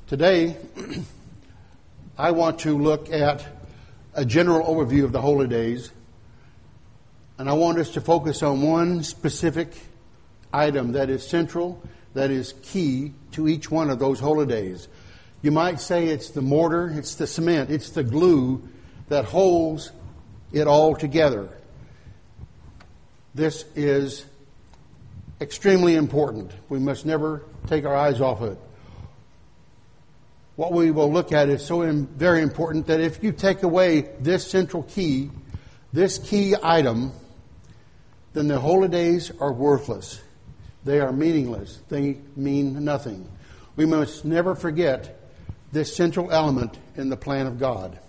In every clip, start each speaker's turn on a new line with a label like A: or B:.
A: Today, I want to look at a general overview of the holy days, and I want us to focus on one specific item that is central, that is key to each one of those holy days. You might say it's the mortar, it's the cement, it's the glue that holds it all together. This is extremely important. We must never take our eyes off it. What we will look at is so very important that if you take away this central key, this key item, then the holy days are worthless. They are meaningless. They mean nothing. We must never forget this central element in the plan of God.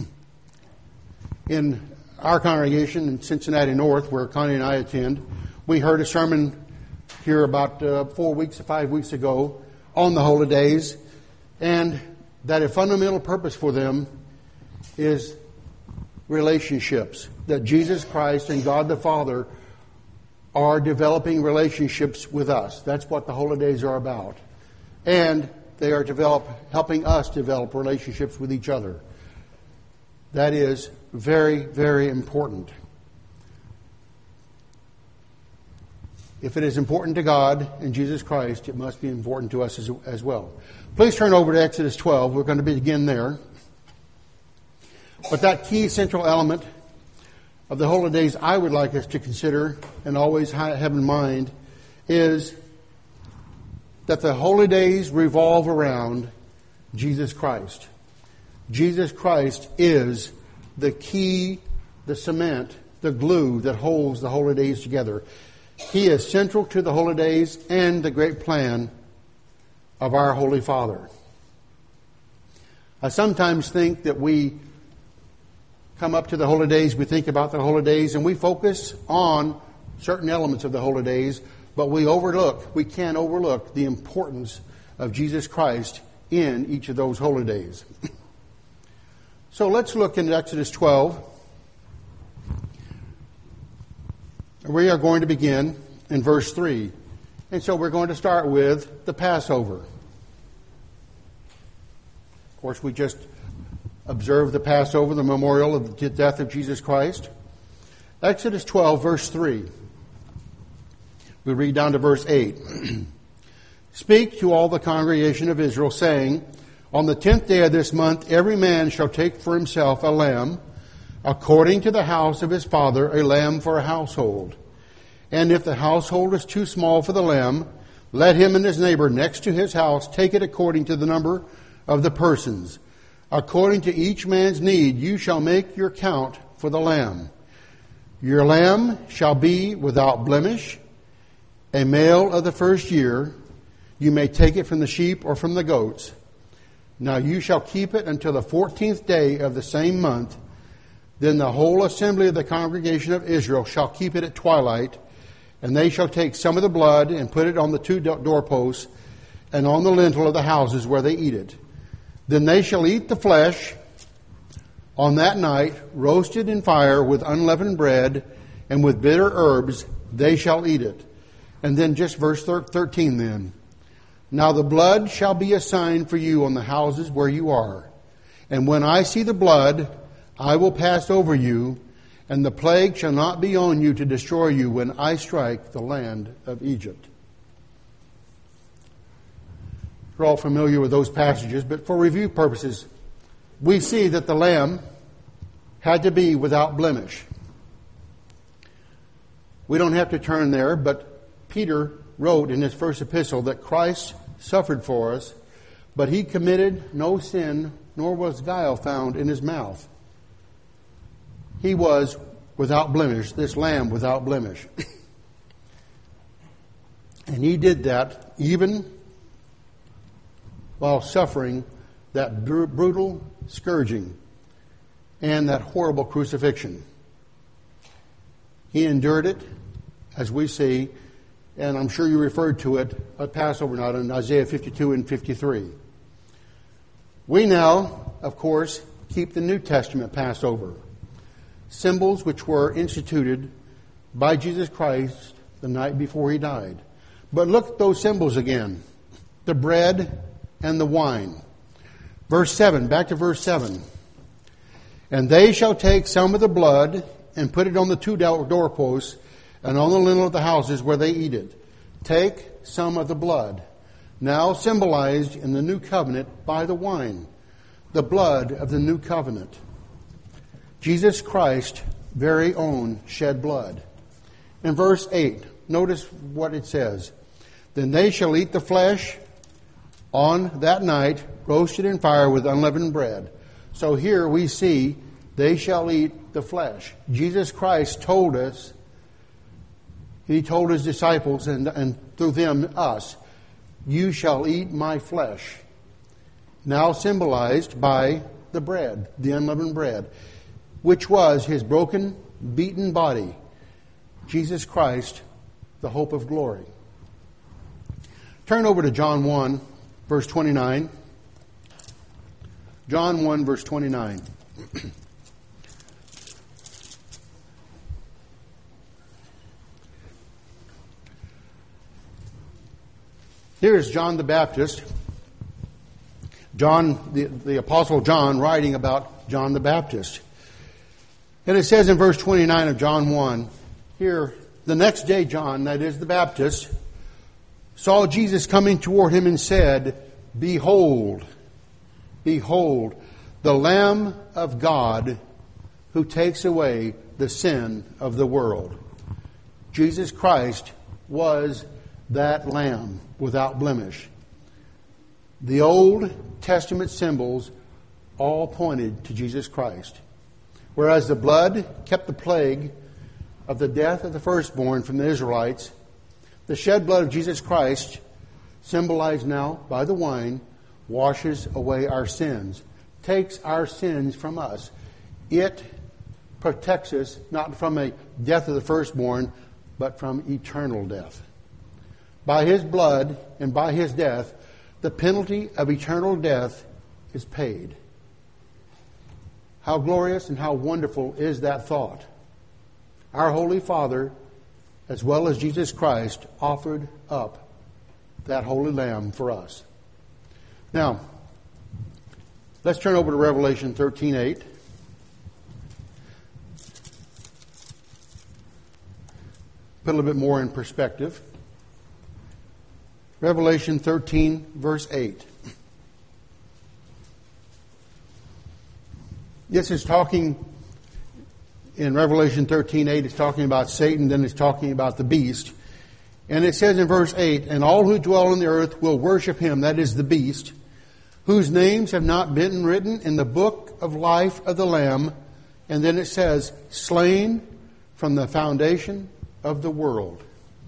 A: In our congregation in Cincinnati North, where Connie and I attend, we heard a sermon here about 5 weeks ago on the holy days, and that a fundamental purpose for them is relationships. That Jesus Christ and God the Father are developing relationships with us. That's what the holy days are about. And they are helping us develop relationships with each other. That is very, very important. If it is important to God and Jesus Christ, it must be important to us as well. Please turn over to Exodus 12. We're going to begin there. But that key central element of the holy days I would like us to consider and always have in mind is that the holy days revolve around Jesus Christ. Jesus Christ is the key, the cement, the glue that holds the holy days together. He is central to the holy days and the great plan of our Holy Father. I sometimes think that we come up to the holy days, we think about the holy days, and we focus on certain elements of the holy days, but we can't overlook the importance of Jesus Christ in each of those holy days. So let's look into Exodus 12. We are going to begin in verse 3. And so we're going to start with the Passover. Of course, we just observed the Passover, the memorial of the death of Jesus Christ. Exodus 12, verse 3. We read down to verse 8. Speak to all the congregation of Israel, saying, on the 10th day of this month, every man shall take for himself a lamb, according to the house of his father, a lamb for a household. And if the household is too small for the lamb, let him and his neighbor next to his house take it according to the number of the persons. According to each man's need, you shall make your count for the lamb. Your lamb shall be without blemish, a male of the first year. You may take it from the sheep or from the goats. Now you shall keep it until the 14th day of the same month. Then the whole assembly of the congregation of Israel shall keep it at twilight, and they shall take some of the blood and put it on the 2 doorposts and on the lintel of the houses where they eat it. Then they shall eat the flesh on that night, roasted in fire with unleavened bread and with bitter herbs. They shall eat it. And then just verse 13 then. Now the blood shall be a sign for you on the houses where you are. And when I see the blood, I will pass over you, and the plague shall not be on you to destroy you when I strike the land of Egypt. We're all familiar with those passages, but for review purposes, we see that the lamb had to be without blemish. We don't have to turn there, but Peter wrote in his first epistle that Christ suffered for us, but he committed no sin, nor was guile found in his mouth. He was without blemish, this lamb without blemish. And he did that even while suffering that brutal scourging and that horrible crucifixion. He endured it, as we see, and I'm sure you referred to it at Passover night in Isaiah 52 and 53. We now, of course, keep the New Testament Passover. Symbols which were instituted by Jesus Christ the night before he died. But look at those symbols again. The bread and the wine. Verse 7, back to verse 7. And they shall take some of the blood and put it on the two doorposts and on the lintel of the houses where they eat it. Take some of the blood, now symbolized in the new covenant by the wine, the blood of the new covenant. Jesus Christ, very own, shed blood. In verse 8, notice what it says. Then they shall eat the flesh on that night, roasted in fire with unleavened bread. So here we see they shall eat the flesh. Jesus Christ told us, He told His disciples and through them us, you shall eat my flesh. Now symbolized by the bread, the unleavened bread, which was His broken, beaten body. Jesus Christ, the hope of glory. Turn over to John 1, verse 29. John 1, verse 29. Here's John the Baptist. John, the Apostle John, writing about John the Baptist. And it says in verse 29 of John 1, here, the next day John, that is the Baptist, saw Jesus coming toward him and said, Behold, behold, the Lamb of God who takes away the sin of the world. Jesus Christ was that Lamb without blemish. The Old Testament symbols all pointed to Jesus Christ. Whereas the blood kept the plague of the death of the firstborn from the Israelites, the shed blood of Jesus Christ, symbolized now by the wine, washes away our sins, takes our sins from us. It protects us not from a death of the firstborn, but from eternal death. By His blood and by His death, the penalty of eternal death is paid. How glorious and how wonderful is that thought. Our Holy Father, as well as Jesus Christ, offered up that Holy Lamb for us. Now, let's turn over to Revelation 13:8. Put a little bit more in perspective. Revelation 13, verse 8. This is talking, in Revelation 13:8, it's talking about Satan, then it's talking about the beast. And it says in verse 8, And all who dwell on the earth will worship him, that is the beast, whose names have not been written in the book of life of the Lamb. And then it says, slain from the foundation of the world.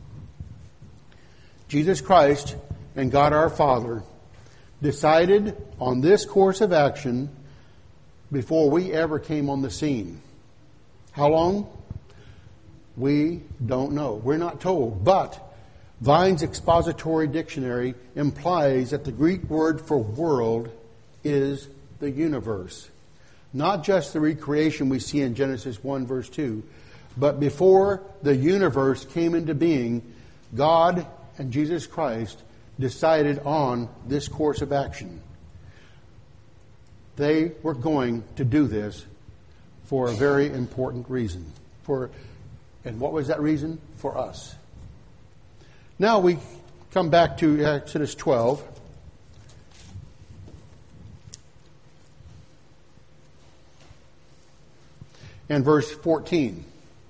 A: Jesus Christ and God our Father decided on this course of action before we ever came on the scene. How long? We don't know. We're not told. But Vine's expository dictionary implies that the Greek word for world is the universe. Not just the recreation we see in Genesis 1 verse 2, but before the universe came into being, God and Jesus Christ decided on this course of action. They were going to do this for a very important reason. And what was that reason? For us. Now we come back to Exodus 12. And verse 14.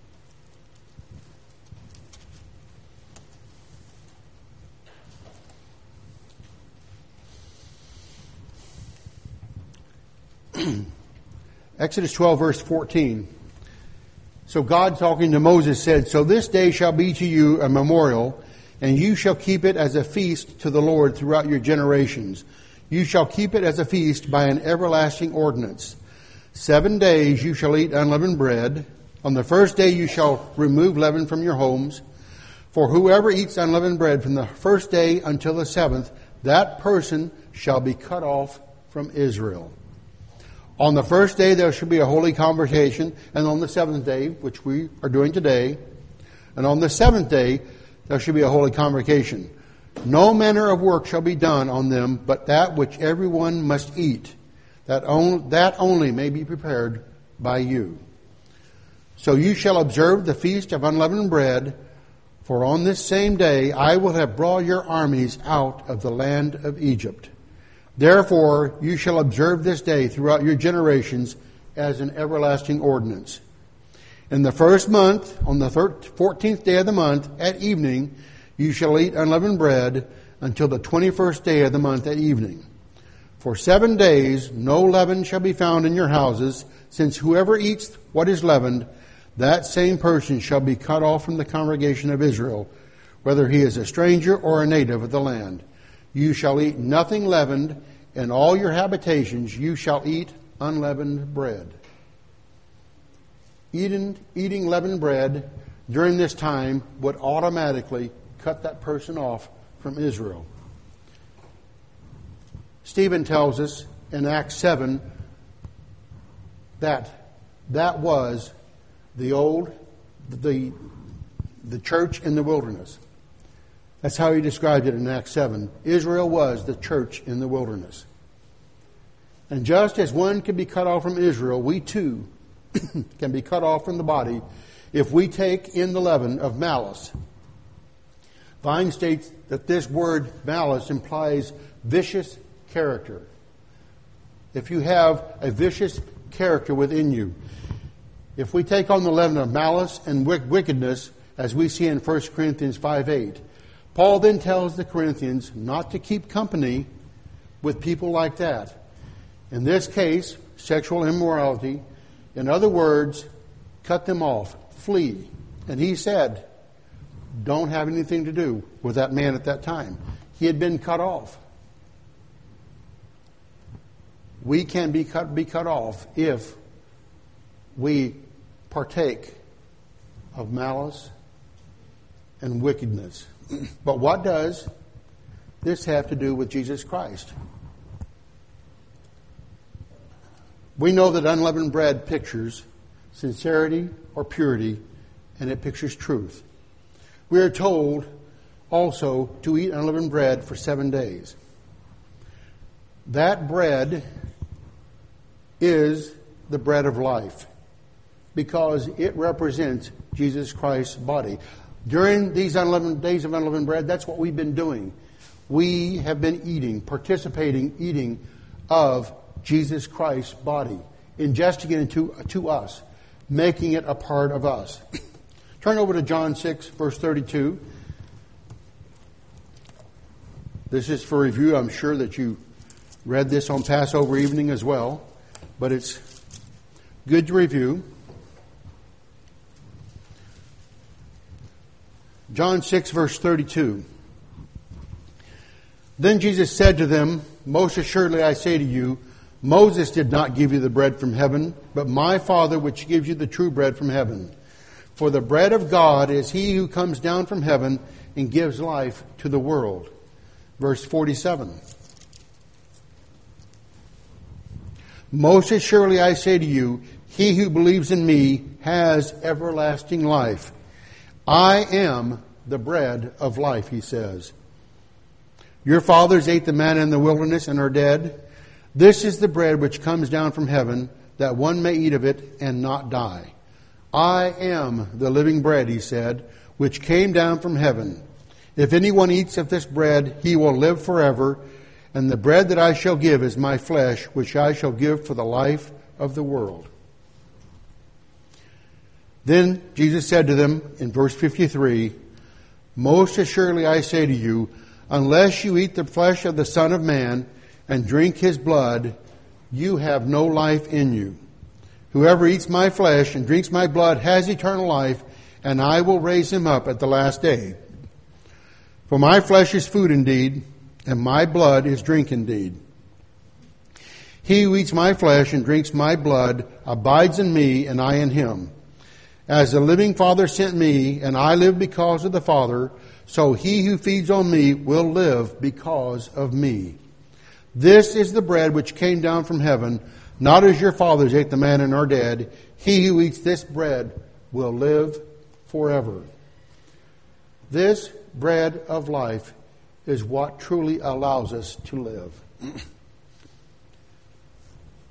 A: Exodus 12, verse 14. So God, talking to Moses, said, So this day shall be to you a memorial, and you shall keep it as a feast to the Lord throughout your generations. You shall keep it as a feast by an everlasting ordinance. 7 days you shall eat unleavened bread. On the first day you shall remove leaven from your homes. For whoever eats unleavened bread from the first day until the seventh, that person shall be cut off from Israel. On the first day there shall be a holy convocation, and on the seventh day, which we are doing today, and on the seventh day there shall be a holy convocation. No manner of work shall be done on them, but that which everyone must eat. that only may be prepared by you. So you shall observe the feast of unleavened bread, for on this same day I will have brought your armies out of the land of Egypt. Therefore you shall observe this day throughout your generations as an everlasting ordinance. In the first month, on the 14th day of the month, at evening, you shall eat unleavened bread until the 21st day of the month at evening. For 7 days no leaven shall be found in your houses, since whoever eats what is leavened, that same person shall be cut off from the congregation of Israel, whether he is a stranger or a native of the land. You shall eat nothing leavened, in all your habitations you shall eat unleavened bread. Eating leavened bread during this time would automatically cut that person off from Israel. Stephen tells us in Acts 7 that was the church in the wilderness. That's how he described it in Acts 7. Israel was the church in the wilderness. And just as one can be cut off from Israel, we too can be cut off from the body if we take in the leaven of malice. Vine states that this word malice implies vicious character. If you have a vicious character within you, if we take on the leaven of malice and wickedness, as we see in 1 Corinthians 5:8, Paul then tells the Corinthians not to keep company with people like that. In this case, sexual immorality. In other words, cut them off, flee. And he said, don't have anything to do with that man at that time. He had been cut off. We can be cut off if we partake of malice and wickedness. But what does this have to do with Jesus Christ? We know that unleavened bread pictures sincerity or purity, and it pictures truth. We are told also to eat unleavened bread for 7 days. That bread is the bread of life because it represents Jesus Christ's body. During these days of unleavened bread, that's what we've been doing. We have been eating of Jesus Christ's body, ingesting it into us, making it a part of us. Turn over to John 6, verse 32. This is for review. I'm sure that you read this on Passover evening as well, but it's good to review. John 6, verse 32. Then Jesus said to them, most assuredly I say to you, Moses did not give you the bread from heaven, but my Father which gives you the true bread from heaven. For the bread of God is he who comes down from heaven and gives life to the world. Verse 47. Most assuredly I say to you, he who believes in me has everlasting life. I am the bread of life, he says. Your fathers ate the manna in the wilderness and are dead. This is the bread which comes down from heaven, that one may eat of it and not die. I am the living bread, he said, which came down from heaven. If anyone eats of this bread, he will live forever. And the bread that I shall give is my flesh, which I shall give for the life of the world. Then Jesus said to them in verse 53, most assuredly I say to you, unless you eat the flesh of the Son of Man and drink his blood, you have no life in you. Whoever eats my flesh and drinks my blood has eternal life, and I will raise him up at the last day. For my flesh is food indeed, and my blood is drink indeed. He who eats my flesh and drinks my blood abides in me, and I in him. As the living Father sent me, and I live because of the Father, so he who feeds on me will live because of me. This is the bread which came down from heaven, not as your fathers ate the manna and are dead. He who eats this bread will live forever. This bread of life is what truly allows us to live.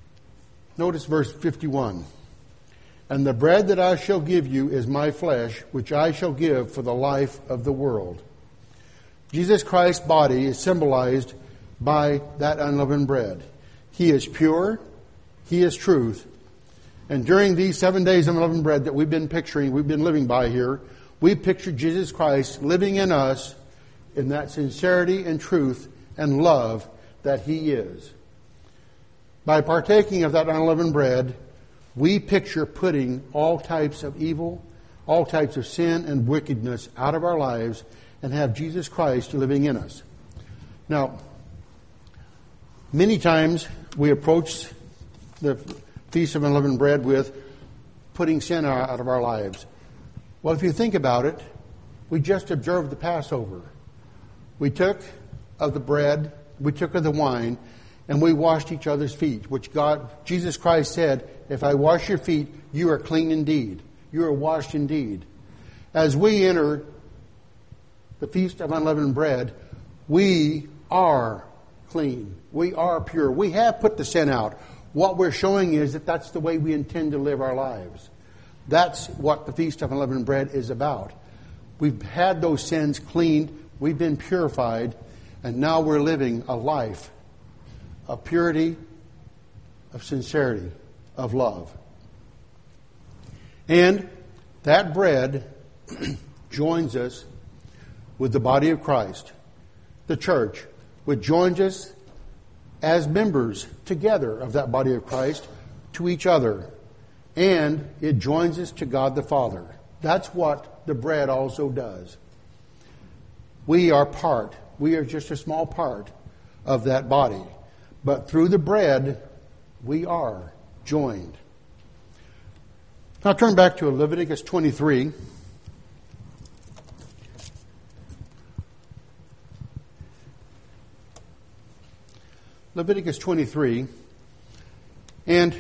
A: Notice verse 51. And the bread that I shall give you is my flesh, which I shall give for the life of the world. Jesus Christ's body is symbolized by that unleavened bread. He is pure. He is truth. And during these 7 days of unleavened bread that we've been picturing, we've been living by here, we picture Jesus Christ living in us in that sincerity and truth and love that He is. By partaking of that unleavened bread, we picture putting all types of evil, all types of sin and wickedness out of our lives and have Jesus Christ living in us. Now, many times we approach the Feast of Unleavened Bread with putting sin out of our lives. Well, if you think about it, we just observed the Passover. We took of the bread, we took of the wine, and we washed each other's feet, which Jesus Christ said, if I wash your feet, you are clean indeed. You are washed indeed. As we enter the Feast of Unleavened Bread, we are clean. We are pure. We have put the sin out. What we're showing is that that's the way we intend to live our lives. That's what the Feast of Unleavened Bread is about. We've had those sins cleaned. We've been purified. And now we're living a life of purity, of sincerity, of love. And that bread joins us with the body of Christ, the church, which joins us as members together of that body of Christ to each other. And it joins us to God the Father. That's what the bread also does. We are just a small part of that body. But through the bread, we are joined. Now turn back to Leviticus 23. Leviticus 23. And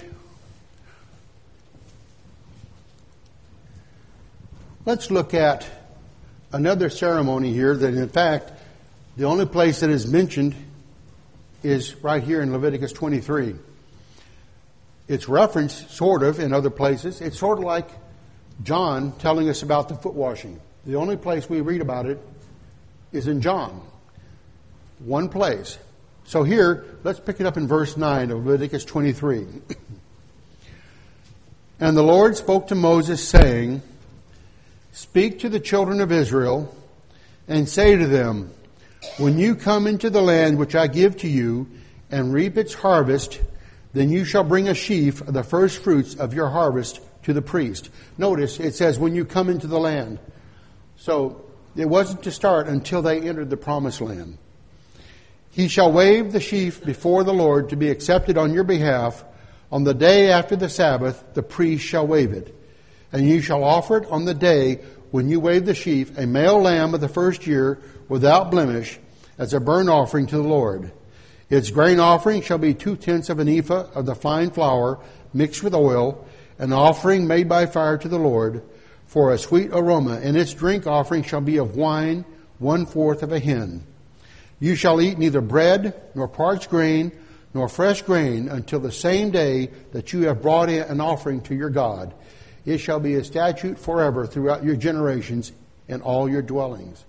A: let's look at another ceremony here that, in fact, the only place that is mentioned is right here in Leviticus 23. It's referenced sort of in other places. It's sort of like John telling us about the foot washing. The only place we read about it is in John. One place. So here, let's pick it up in verse 9 of Leviticus 23. And the Lord spoke to Moses, saying, Speak to the children of Israel, and say to them, When you come into the land which I give to you, and reap its harvest, then you shall bring a sheaf of the first fruits of your harvest to the priest. Notice, it says, when you come into the land. So, it wasn't to start until they entered the promised land. He shall wave the sheaf before the Lord to be accepted on your behalf. On the day after the Sabbath, the priest shall wave it. And you shall offer it on the day when you wave the sheaf, a male lamb of the first year, without blemish, as a burnt offering to the Lord. Its grain offering shall be 2/10 of an ephah of the fine flour mixed with oil, an offering made by fire to the Lord, for a sweet aroma. And its drink offering shall be of wine, 1/4 of a hin. You shall eat neither bread, nor parched grain, nor fresh grain, until the same day that you have brought in an offering to your God. It shall be a statute forever throughout your generations in all your dwellings.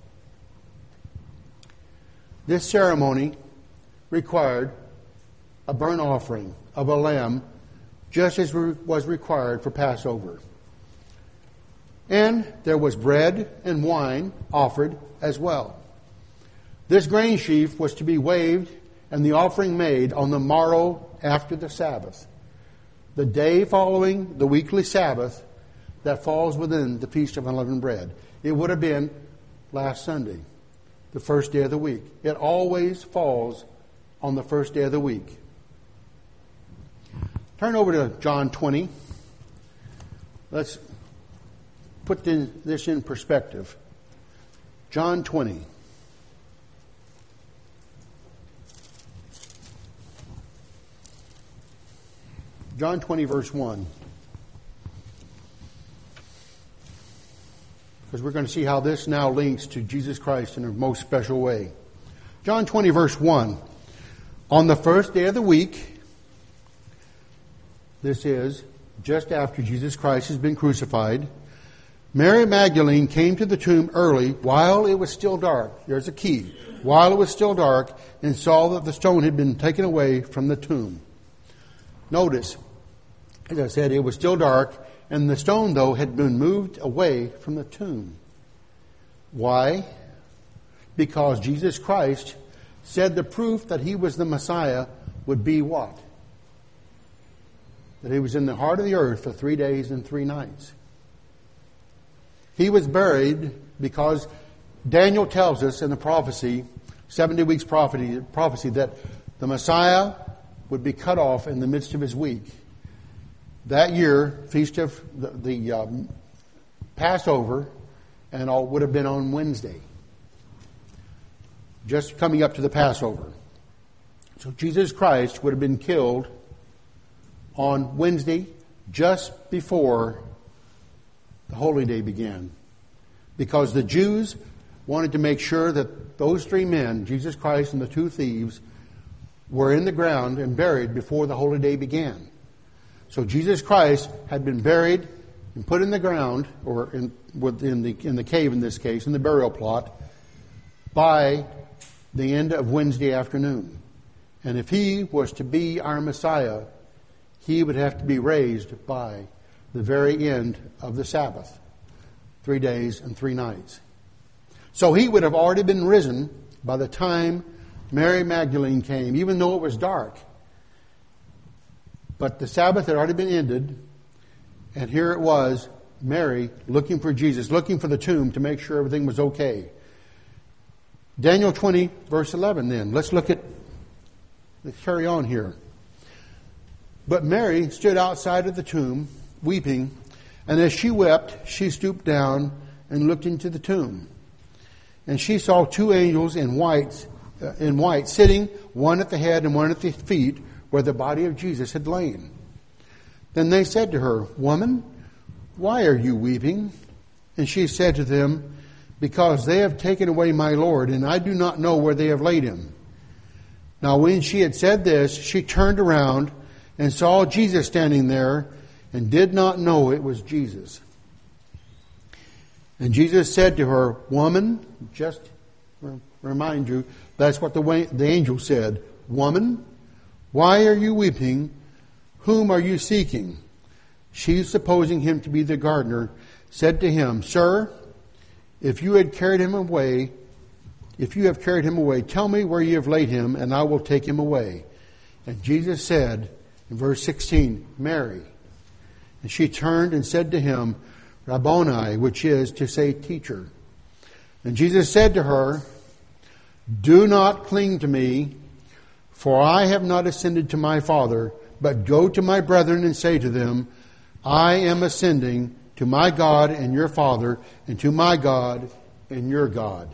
A: This ceremony required a burnt offering of a lamb, just as was required for Passover. And there was bread and wine offered as well. This grain sheaf was to be waved and the offering made on the morrow after the Sabbath, the day following the weekly Sabbath that falls within the Feast of Unleavened Bread. It would have been last Sunday, the first day of the week. It always falls on the first day of the week. Turn over to John 20. Let's put this in perspective. John 20. John 20, verse 1. Because we're going to see how this now links to Jesus Christ in a most special way. John 20, verse 1. On the first day of the week, this is just after Jesus Christ has been crucified, Mary Magdalene came to the tomb early while it was still dark. There's a key. While it was still dark, and saw that the stone had been taken away from the tomb. Notice, as I said, it was still dark, and the stone, though, had been moved away from the tomb. Why? Because Jesus Christ said the proof that he was the Messiah would be what? That he was in the heart of the earth for 3 days and 3 nights. He was buried because Daniel tells us in the prophecy, 70 weeks prophecy, that the Messiah would be cut off in the midst of his week. That year, feast of the Passover, and all would have been on Wednesday, just coming up to the Passover. So Jesus Christ would have been killed on Wednesday, just before the Holy Day began, because the Jews wanted to make sure that those 3 men, Jesus Christ and the 2 thieves, were in the ground and buried before the Holy Day began. So Jesus Christ had been buried and put in the ground, or in the cave in this case, in the burial plot, by the end of Wednesday afternoon. And if he was to be our Messiah, he would have to be raised by the very end of the Sabbath, 3 days and 3 nights. So he would have already been risen by the time Mary Magdalene came, even though it was dark. But the Sabbath had already been ended, and here it was, Mary looking for Jesus, looking for the tomb to make sure everything was okay. Daniel 20, verse 11 then. Let's carry on here. But Mary stood outside of the tomb, weeping, and as she wept, she stooped down and looked into the tomb. And she saw 2 angels in white, sitting, one at the head and one at the feet, where the body of Jesus had lain. Then they said to her, "Woman, why are you weeping?" And she said to them, "Because they have taken away my Lord, and I do not know where they have laid him." Now when she had said this, she turned around and saw Jesus standing there, and did not know it was Jesus. And Jesus said to her, "Woman," just remind you, that's what the angel said. "Woman, why are you weeping? Whom are you seeking?" She, supposing him to be the gardener, said to him, "Sir, if you have carried him away, tell me where you have laid him, and I will take him away." And Jesus said, in verse 16, "Mary." And she turned and said to him, "Rabboni," which is to say, teacher. And Jesus said to her, "Do not cling to me, for I have not ascended to my Father, but go to my brethren and say to them, I am ascending to my God and your Father, and to my God and your God."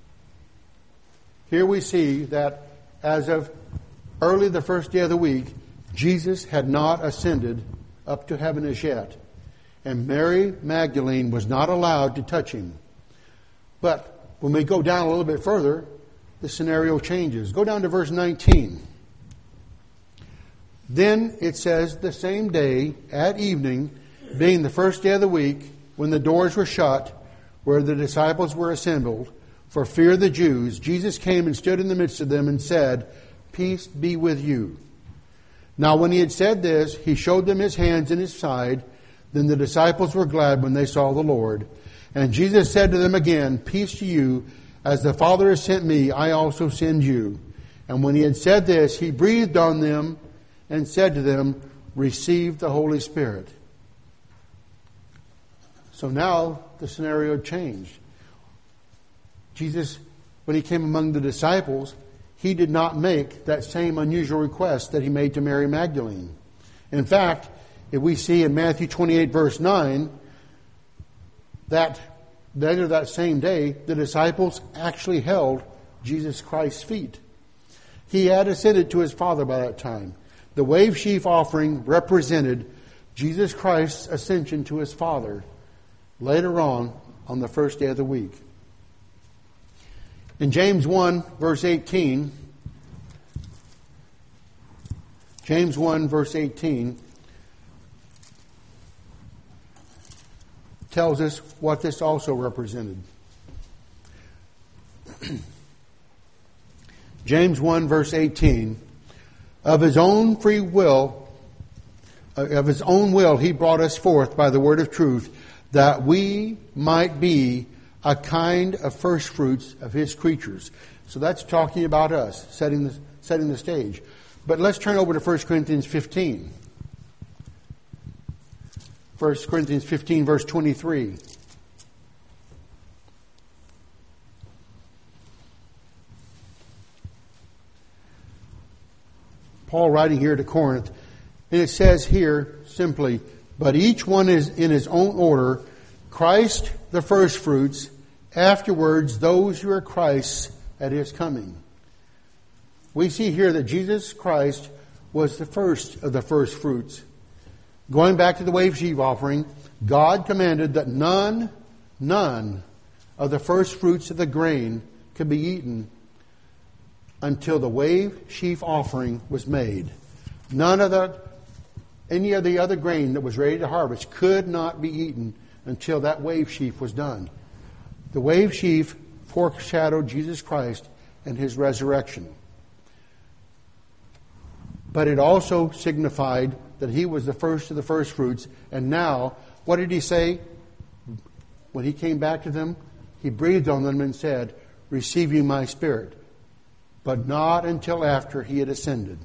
A: Here we see that as of early the first day of the week, Jesus had not ascended up to heaven as yet. And Mary Magdalene was not allowed to touch him. But when we go down a little bit further, the scenario changes. Go down to verse 19. Then it says, the same day at evening, being the first day of the week, when the doors were shut, where the disciples were assembled, for fear of the Jews, Jesus came and stood in the midst of them and said, "Peace be with you." Now when he had said this, he showed them his hands and his side. Then the disciples were glad when they saw the Lord. And Jesus said to them again, "Peace to you. As the Father has sent me, I also send you." And when he had said this, he breathed on them and said to them, "Receive the Holy Spirit." So now the scenario changed. Jesus, when he came among the disciples, he did not make that same unusual request that he made to Mary Magdalene. In fact, if we see in Matthew 28 verse 9, that later that same day, the disciples actually held Jesus Christ's feet. He had ascended to his Father by that time. The wave sheaf offering represented Jesus Christ's ascension to his Father later on the first day of the week. In James 1 verse 18, James 1 verse 18, tells us what this also represented. James 1 verse 18, of his own will he brought us forth by the word of truth, that we might be a kind of first fruits of his creatures. So that's talking about us, setting the stage. But let's turn over to 1 Corinthians 15. 1 Corinthians 15 verse 23. Paul writing here to Corinth, and it says here simply, but each one is in his own order, Christ the first fruits, afterwards those who are Christ's at his coming. We see here that Jesus Christ was the first of the first fruits. Going back to the wave sheaf offering, God commanded that none of the first fruits of the grain could be eaten until the wave sheaf offering was made. Any of the other grain that was ready to harvest could not be eaten until that wave sheaf was done. The wave sheaf foreshadowed Jesus Christ and his resurrection. But it also signified that he was the first of the first fruits. And now, what did he say? When he came back to them, he breathed on them and said, receive you my spirit. But not until after he had ascended.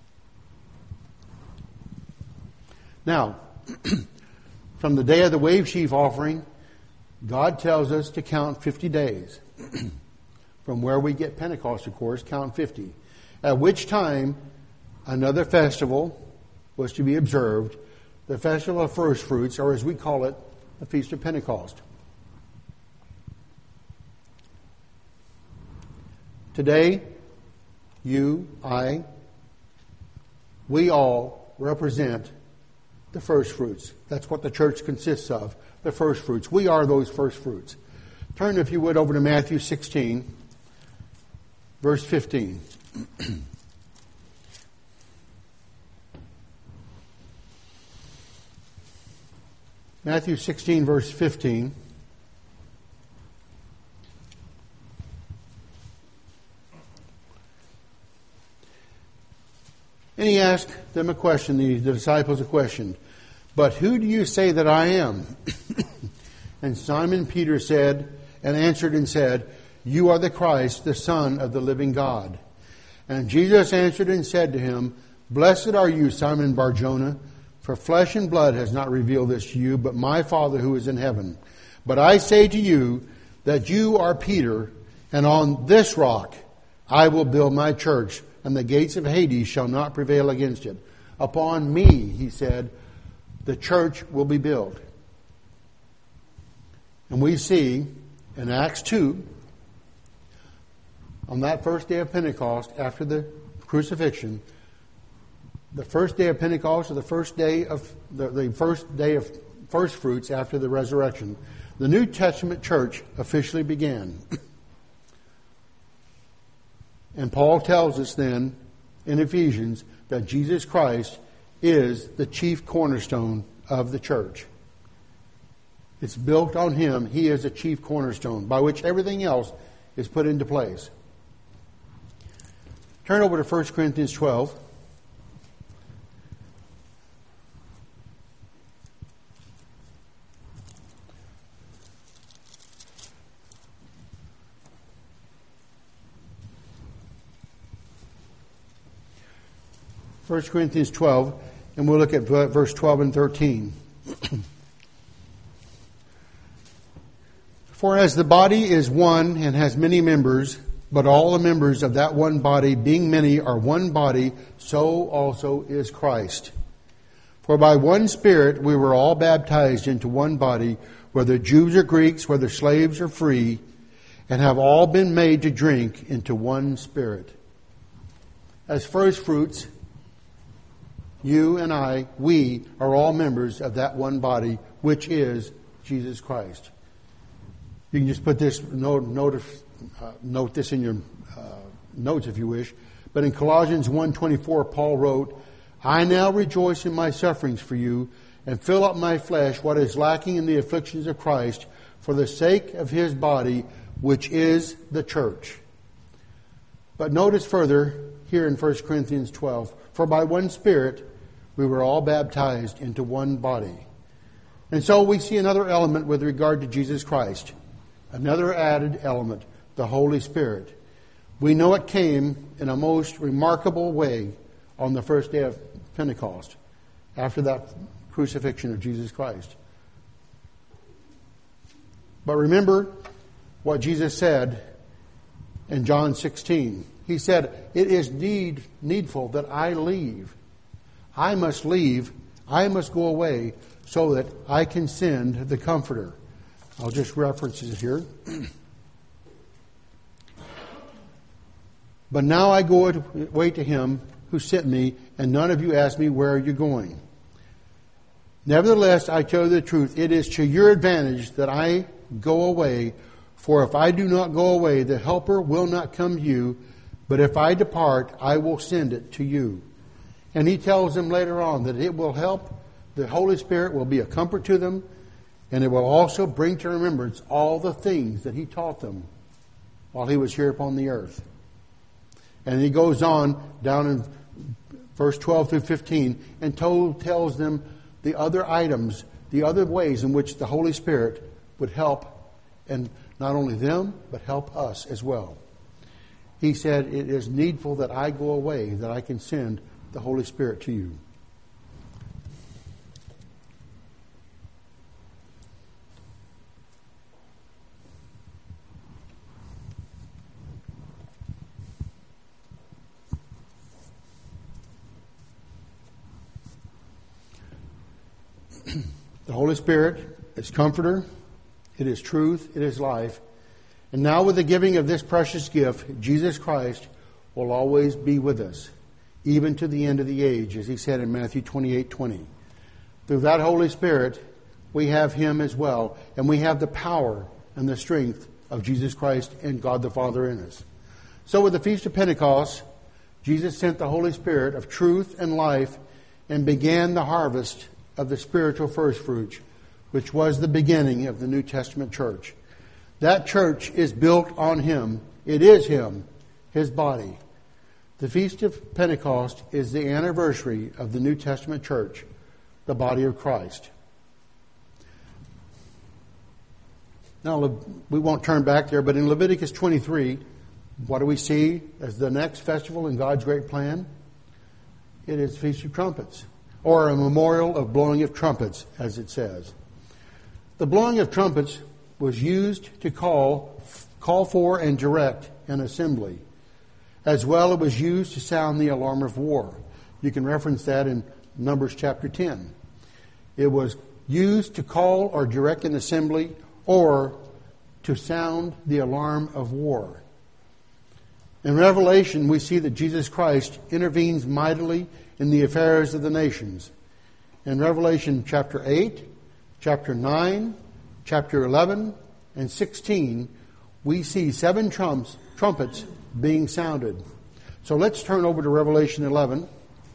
A: Now, from the day of the wave sheaf offering, God tells us to count 50 days. From where we get Pentecost, of course, count 50. At which time, another festival was to be observed, the Festival of First Fruits, or as we call it, the Feast of Pentecost. Today, you, I, we all represent the first fruits. That's what the church consists of, the first fruits. We are those first fruits. Turn, if you would, over to Matthew 16, verse 15. Matthew 16, verse 15. And he asked them a question, the disciples a question. But who do you say that I am? And Simon Peter answered and said, you are the Christ, the Son of the living God. And Jesus answered and said to him, blessed are you, Simon Bar-Jonah, for flesh and blood has not revealed this to you, but my Father who is in heaven. But I say to you that you are Peter, and on this rock I will build my church, and the gates of Hades shall not prevail against it. Upon me, he said, the church will be built. And we see in Acts 2, on that first day of Pentecost, after the crucifixion, the first day of Pentecost, or the first day of first fruits after the resurrection, the New Testament church officially began. And Paul tells us then in Ephesians that Jesus Christ is the chief cornerstone of the church. It's built on him. He is a chief cornerstone by which everything else is put into place. Turn over to 1 Corinthians 12. First Corinthians 12, and we'll look at verse 12 and 13. For as the body is one and has many members, but all the members of that one body, being many, are one body, so also is Christ. For by one Spirit we were all baptized into one body, whether Jews or Greeks, whether slaves or free, and have all been made to drink into one Spirit. As first fruits, you and I, we are all members of that one body, which is Jesus Christ. You can just put this note this in your notes if you wish. But in Colossians 1:24, Paul wrote, I now rejoice in my sufferings for you, and fill up my flesh what is lacking in the afflictions of Christ for the sake of his body, which is the church. But notice further here in 1 Corinthians 12, for by one Spirit we were all baptized into one body. And so we see another element with regard to Jesus Christ. Another added element, the Holy Spirit. We know it came in a most remarkable way on the first day of Pentecost, after that crucifixion of Jesus Christ. But remember what Jesus said in John 16. He said, it is needful that I leave. I must leave. I must go away so that I can send the Comforter. I'll just reference it here. But now I go away to him who sent me, and none of you ask me, where are you going? Nevertheless, I tell you the truth, it is to your advantage that I go away, for if I do not go away, the Helper will not come to you, but if I depart, I will send it to you. And he tells them later on that it will help, the Holy Spirit will be a comfort to them, and it will also bring to remembrance all the things that he taught them while he was here upon the earth. And he goes on down in verse 12 through 15 and tells them the other items, the other ways in which the Holy Spirit would help, and not only them, but help us as well. He said, it is needful that I go away, that I can send the Holy Spirit to you. The Holy Spirit is Comforter, it is truth, it is life. And now with the giving of this precious gift, Jesus Christ will always be with us, even to the end of the age, as he said in Matthew 28:20. Through that Holy Spirit, we have him as well, and we have the power and the strength of Jesus Christ and God the Father in us. So with the Feast of Pentecost, Jesus sent the Holy Spirit of truth and life and began the harvest of the spiritual first fruits, which was the beginning of the New Testament church. That church is built on him. It is him, his body. The Feast of Pentecost is the anniversary of the New Testament church, the body of Christ. Now, we won't turn back there, but in Leviticus 23, what do we see as the next festival in God's great plan? It is Feast of Trumpets, or a memorial of blowing of trumpets, as it says. The blowing of trumpets was used to call for and direct an assembly. As well, it was used to sound the alarm of war. You can reference that in Numbers chapter 10. It was used to call or direct an assembly or to sound the alarm of war. In Revelation, we see that Jesus Christ intervenes mightily in the affairs of the nations. In Revelation chapter 8, chapter 9, chapter 11, and 16, we see 7 trumpets being sounded. So let's turn over to Revelation 11.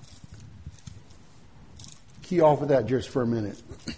A: Key off with that just for a minute.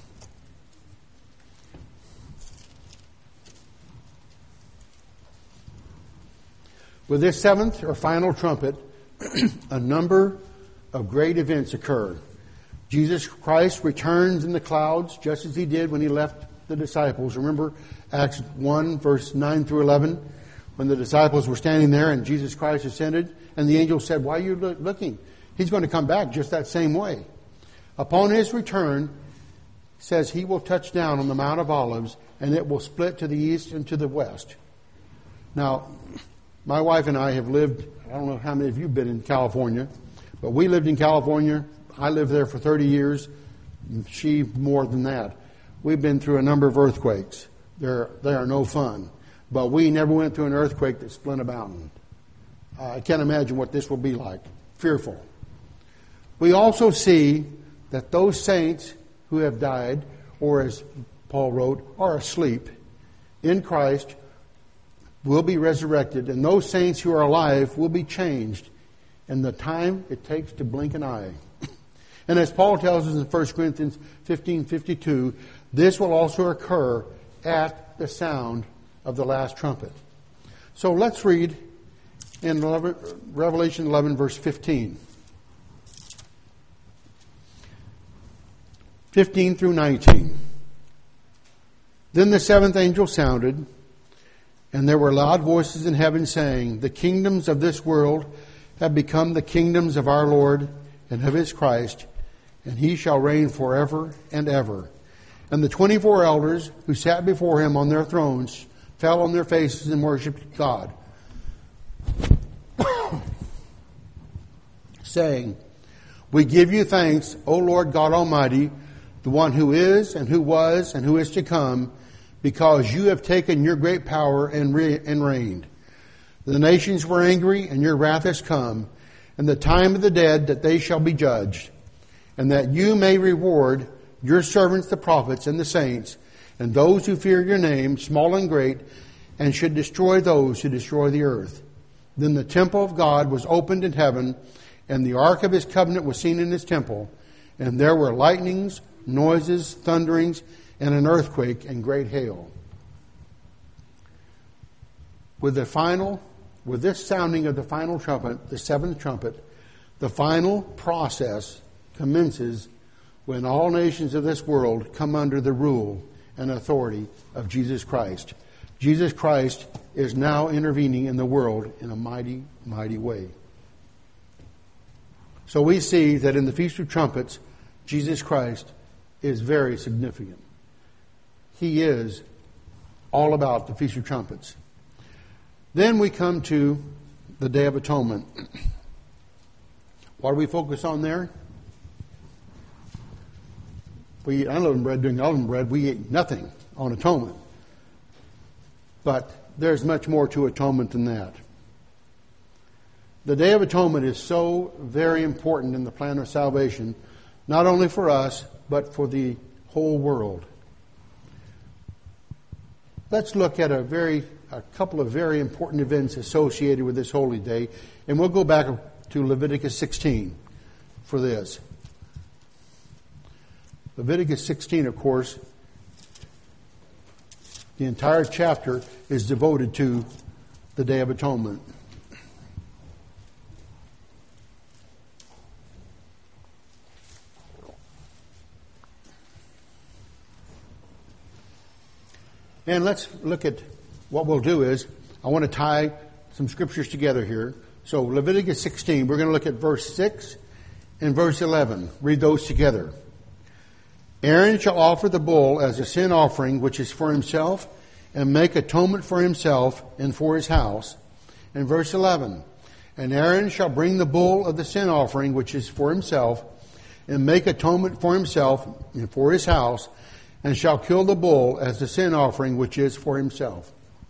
A: With this 7th or final trumpet, a number of great events occur. Jesus Christ returns in the clouds, just as he did when he left the disciples. Remember Acts 1, verse 9 through 11, when the disciples were standing there and Jesus Christ ascended, and the angel said, why are you looking? He's going to come back just that same way. Upon his return, says he will touch down on the Mount of Olives, and it will split to the east and to the west. Now, my wife and I have lived, I don't know how many of you have been in California, but we lived in California. I lived there for 30 years. She more than that. We've been through a number of earthquakes. They are no fun. But we never went through an earthquake that split a mountain. I can't imagine what this will be like. Fearful. We also see that those saints who have died, or as Paul wrote, are asleep in Christ, will be resurrected, and those saints who are alive will be changed in the time it takes to blink an eye. And as Paul tells us in 1 Corinthians 15:52, this will also occur at the sound of the last trumpet. So let's read in Revelation 11, verse 15. 15 through 19. Then the seventh angel sounded, and there were loud voices in heaven saying, the kingdoms of this world have become the kingdoms of our Lord and of his Christ, and he shall reign forever and ever. And the 24 elders who sat before him on their thrones fell on their faces and worshipped God, saying, we give you thanks, O Lord God Almighty, the one who is and who was and who is to come, because you have taken your great power and reigned. The nations were angry, and your wrath has come, and the time of the dead that they shall be judged, and that you may reward your servants the prophets and the saints, and those who fear your name, small and great, and should destroy those who destroy the earth. Then the temple of God was opened in heaven, and the ark of his covenant was seen in his temple, and there were lightnings, noises, thunderings, and an earthquake and great hail. With this sounding of the final trumpet, the seventh trumpet, the final process commences when all nations of this world come under the rule and authority of Jesus Christ. Jesus Christ is now intervening in the world in a mighty, mighty way. So we see that in the Feast of Trumpets, Jesus Christ is very significant. He is all about the Feast of Trumpets. Then we come to the Day of Atonement. What do we focus on there? We eat unleavened bread during unleavened bread. We eat nothing on atonement. But there's much more to atonement than that. The Day of Atonement is so very important in the plan of salvation, not only for us, but for the whole world. Let's look at a couple of very important events associated with this holy day, and we'll go back to Leviticus 16 for this. Leviticus 16, of course, the entire chapter is devoted to the Day of Atonement. And let's look at what we'll do is, I want to tie some scriptures together here. So Leviticus 16, we're going to look at verse 6 and verse 11. Read those together. Aaron shall offer the bull as a sin offering, which is for himself, and make atonement for himself and for his house. And verse 11. And Aaron shall bring the bull of the sin offering, which is for himself, and make atonement for himself and for his house, and shall kill the bull as the sin offering, which is for himself.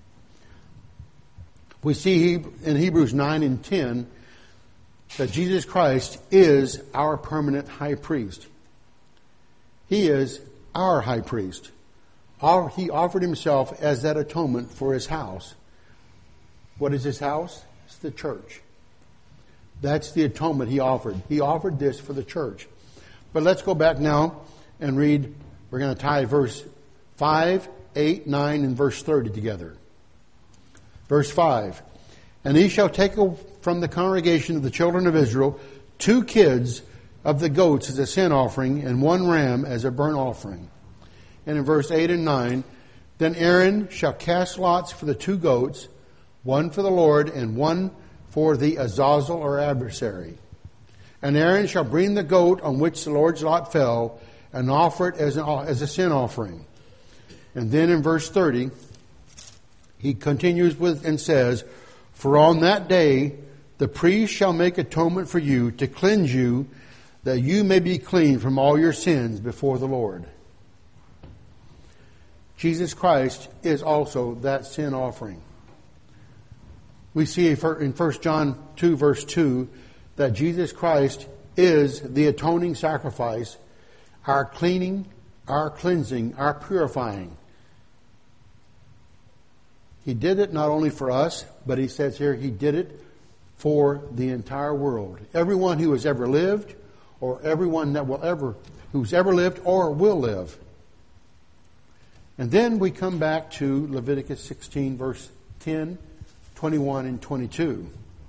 A: We see in Hebrews 9 and 10 that Jesus Christ is our permanent high priest. He is our high priest. He offered himself as that atonement for his house. What is his house? It's the church. That's the atonement he offered. He offered this for the church. But let's go back now and read. We're going to tie verse 5, 8, 9, and verse 30 together. Verse 5. And he shall take from the congregation of the children of Israel 2 kids of the goats as a sin offering, and 1 ram as a burnt offering. And in verse 8 and 9, then Aaron shall cast lots for the 2 goats, one for the Lord and one for the Azazel or adversary. And Aaron shall bring the goat on which the Lord's lot fell, and offer it as a sin offering. And then in verse 30, he continues with and says, for on that day the priest shall make atonement for you to cleanse you, that you may be clean from all your sins before the Lord. Jesus Christ is also that sin offering. We see in 1 John 2 verse 2 that Jesus Christ is the atoning sacrifice, our cleaning, our cleansing, our purifying. He did it not only for us, but he says here he did it for the entire world. Everyone who has ever lived or everyone who's ever lived or will live. And then we come back to Leviticus 16, verse 10, 21, and 22.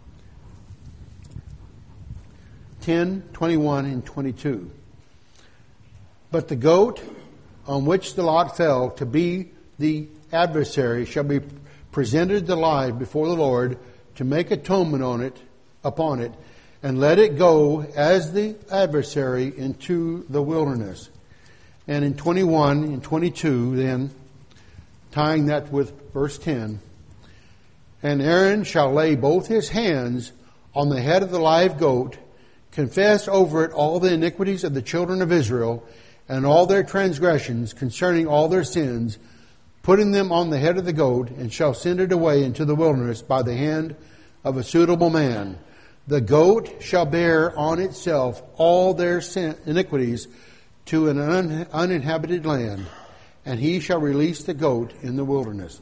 A: 10, 21, and 22. But the goat on which the lot fell to be the adversary shall be presented alive before the Lord to make atonement upon it, and let it go as the adversary into the wilderness. And in 21 and 22, then, tying that with verse 10, and Aaron shall lay both his hands on the head of the live goat, confess over it all the iniquities of the children of Israel, and all their transgressions concerning all their sins, putting them on the head of the goat, and shall send it away into the wilderness by the hand of a suitable man. The goat shall bear on itself all their iniquities to an uninhabited land, and he shall release the goat in the wilderness.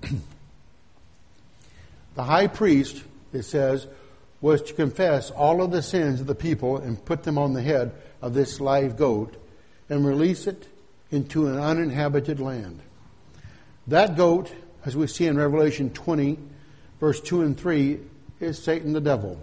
A: The high priest, it says, was to confess all of the sins of the people and put them on the head of this live goat and release it into an uninhabited land. That goat, as we see in Revelation 20, verse 2 and 3, is Satan the devil.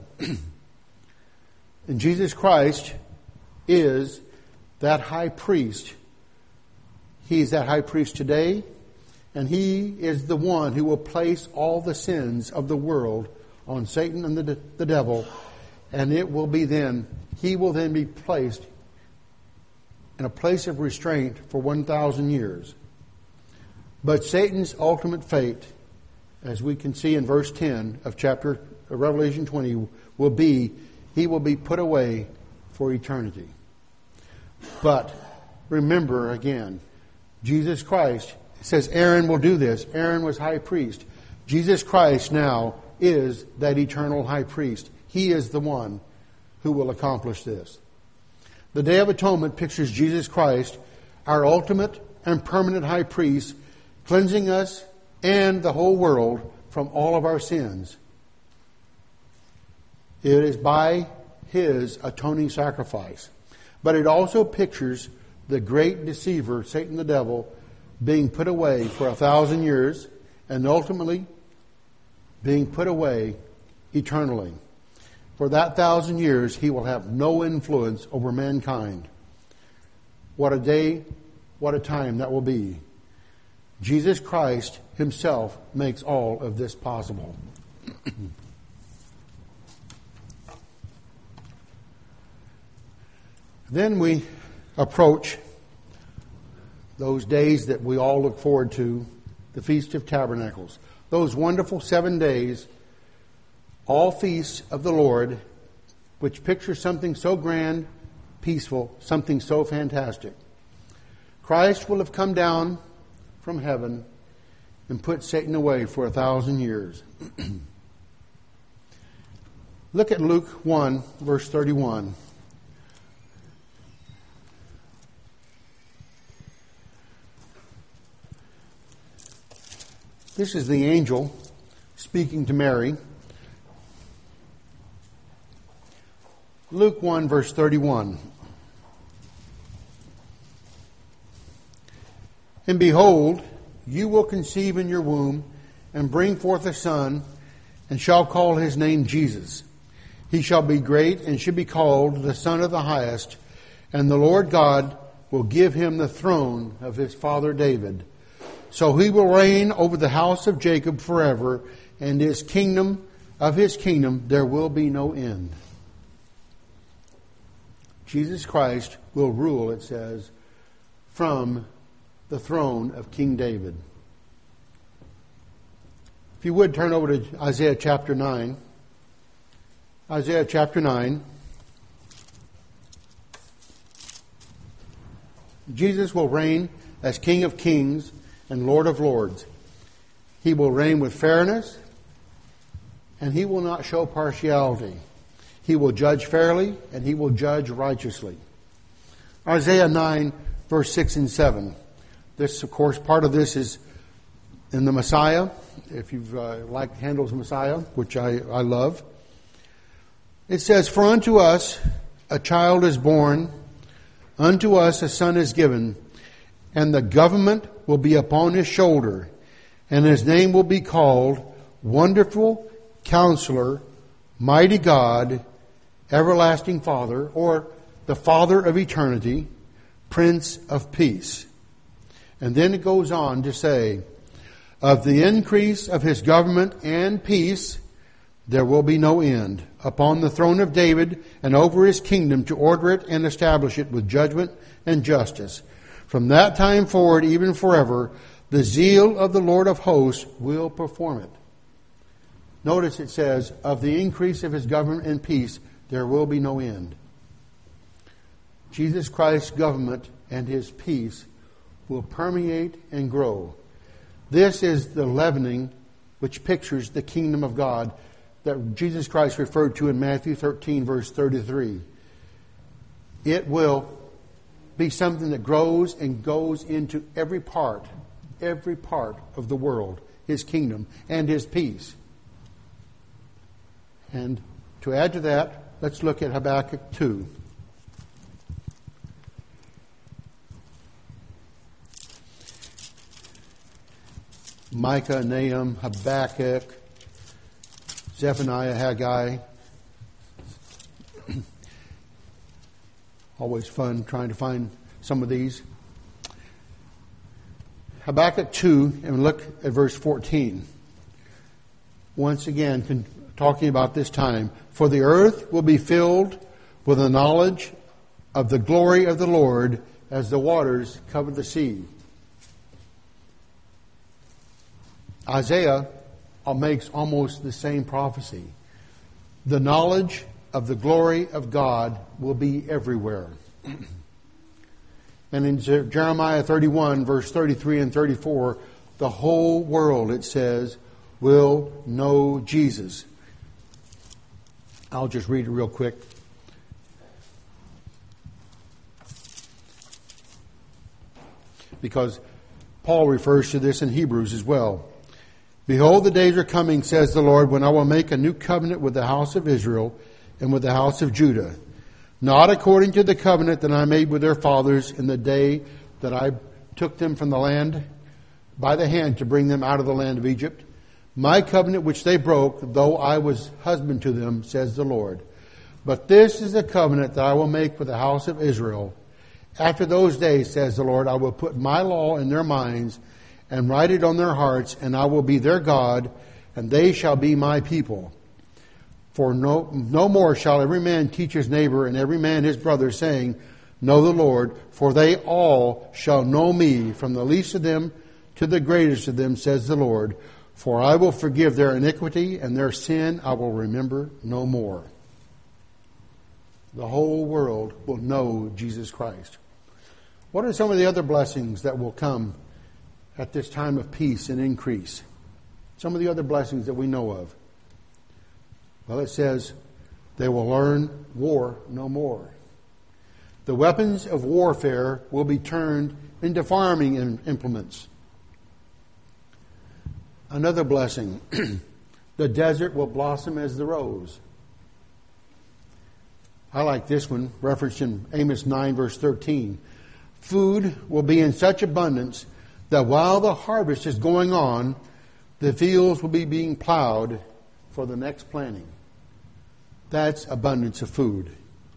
A: And Jesus Christ is that high priest. He is that high priest today, and he is the one who will place all the sins of the world on Satan and the devil, and he will then be placed in a place of restraint for 1,000 years. But Satan's ultimate fate, as we can see in verse 10 of chapter Revelation 20, will be he will be put away for eternity. But remember again, Jesus Christ, it says Aaron will do this. Aaron was high priest. Jesus Christ now is that eternal high priest. He is the one who will accomplish this. The Day of Atonement pictures Jesus Christ, our ultimate and permanent high priest, cleansing us and the whole world from all of our sins. It is by his atoning sacrifice. But it also pictures the great deceiver, Satan the devil, being put away for 1,000 years and ultimately being put away eternally. For that 1,000 years, he will have no influence over mankind. What a day, what a time that will be. Jesus Christ himself makes all of this possible. Then we approach those days that we all look forward to, the Feast of Tabernacles. Those wonderful 7 days, all feasts of the Lord, which picture something so grand, peaceful, something so fantastic. Christ will have come down from heaven and put Satan away for 1,000 years. Look at Luke 1, verse 31. This is the angel speaking to Mary. Luke 1, verse 31. And behold, you will conceive in your womb and bring forth a son, and shall call his name Jesus. He shall be great and shall be called the Son of the Highest, and the Lord God will give him the throne of his father David. So he will reign over the house of Jacob forever, and his kingdom there will be no end. Jesus Christ will rule, it says, from the throne of King David. If you would turn over to Isaiah chapter 9. Isaiah chapter 9. Jesus will reign as King of Kings and Lord of Lords. He will reign with fairness, and he will not show partiality. He will judge fairly, and he will judge righteously. Isaiah 9, verse 6 and 7. This, of course, part of this is in the Messiah. If you've liked Handel's Messiah, which I love. It says, For unto us a child is born, unto us a son is given, and the government will be upon his shoulder, and his name will be called Wonderful Counselor, Mighty God, Everlasting Father, or the Father of Eternity, Prince of Peace. And then it goes on to say, of the increase of his government and peace, there will be no end, upon the throne of David and over his kingdom, to order it and establish it with judgment and justice. From that time forward, even forever, the zeal of the Lord of hosts will perform it. Notice it says, of the increase of his government and peace, there will be no end. Jesus Christ's government and his peace will permeate and grow. This is the leavening which pictures the kingdom of God that Jesus Christ referred to in Matthew 13, verse 33. It will be something that grows and goes into every part of the world, his kingdom and his peace. And to add to that, let's look at Habakkuk 2. Micah, Nahum, Habakkuk, Zephaniah, Haggai. Always fun trying to find some of these. Habakkuk 2, and look at verse 14. Once again, talking about this time. For the earth will be filled with the knowledge of the glory of the Lord as the waters cover the sea. Isaiah makes almost the same prophecy. The knowledge of the glory of God will be everywhere. And in Jeremiah 31, verse 33 and 34, the whole world, it says, will know Jesus. I'll just read it real quick. Because Paul refers to this in Hebrews as well. Behold, the days are coming, says the Lord, when I will make a new covenant with the house of Israel and with the house of Judah, not according to the covenant that I made with their fathers in the day that I took them from the land by the hand to bring them out of the land of Egypt. My covenant which they broke, though I was husband to them, says the Lord. But this is the covenant that I will make with the house of Israel. After those days, says the Lord, I will put my law in their minds and write it on their hearts, and I will be their God, and they shall be my people. For no more shall every man teach his neighbor and every man his brother, saying, Know the Lord, for they all shall know me, from the least of them to the greatest of them, says the Lord. For I will forgive their iniquity, and their sin I will remember no more. The whole world will know Jesus Christ. What are some of the other blessings that will come at this time of peace and increase? Some of the other blessings that we know of. Well, it says, they will learn war no more. The weapons of warfare will be turned into farming implements. Another blessing, the desert will blossom as the rose. I like this one, referenced in Amos 9, verse 13. Food will be in such abundance that while the harvest is going on, the fields will be being plowed for the next planting. That's abundance of food.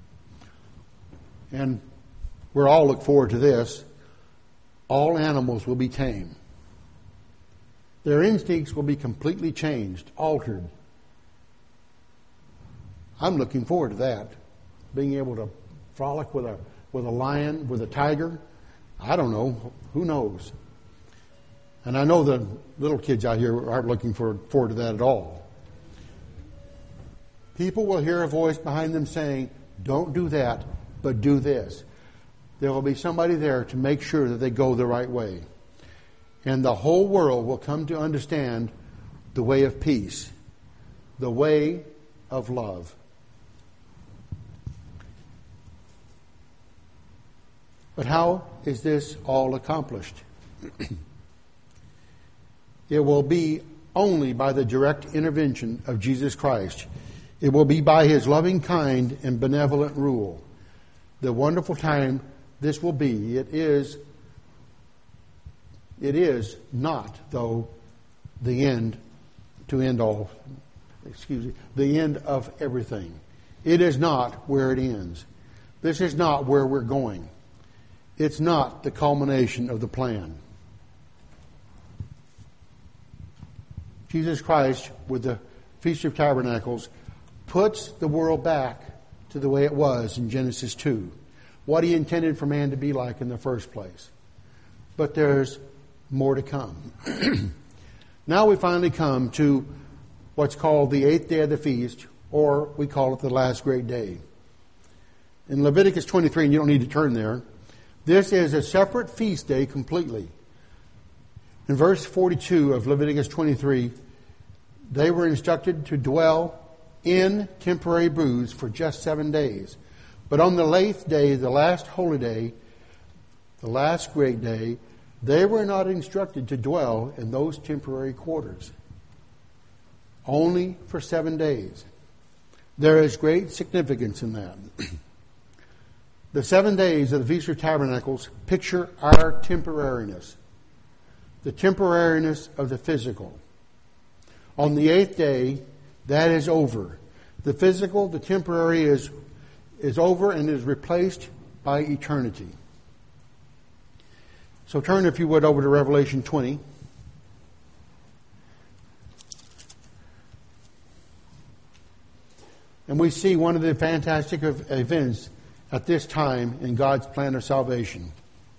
A: And we're all look forward to this. All animals will be tamed. Their instincts will be completely changed, altered. I'm looking forward to that. Being able to frolic with a lion, with a tiger. I don't know. Who knows? And I know the little kids out here aren't looking forward to that at all. People will hear a voice behind them saying, don't do that, but do this. There will be somebody there to make sure that they go the right way. And the whole world will come to understand the way of peace, the way of love. But how is this all accomplished? It will be only by the direct intervention of Jesus Christ. It will be by His loving, kind, and benevolent rule. The wonderful time this will be. It is not, though, the end the end of everything. It is not where it ends. This is not where we're going. It's not the culmination of the plan. Jesus Christ, with the Feast of Tabernacles, puts the world back to the way it was in Genesis 2. What He intended for man to be like in the first place. But there's more to come. Now we finally come to what's called the 8th day of the feast, or we call it the last great day. In Leviticus 23, and you don't need to turn there, this is a separate feast day completely. In verse 42 of Leviticus 23, they were instructed to dwell in temporary booths for just 7 days. But on the 8th day, the last holy day, the last great day, they were not instructed to dwell in those temporary quarters. Only for 7 days. There is great significance in that. The 7 days of the Feast of Tabernacles picture our temporariness. The temporariness of the physical. On the 8th day, that is over. The physical, the temporary is over and is replaced by eternity. So turn, if you would, over to Revelation 20. And we see one of the fantastic events at this time in God's plan of salvation.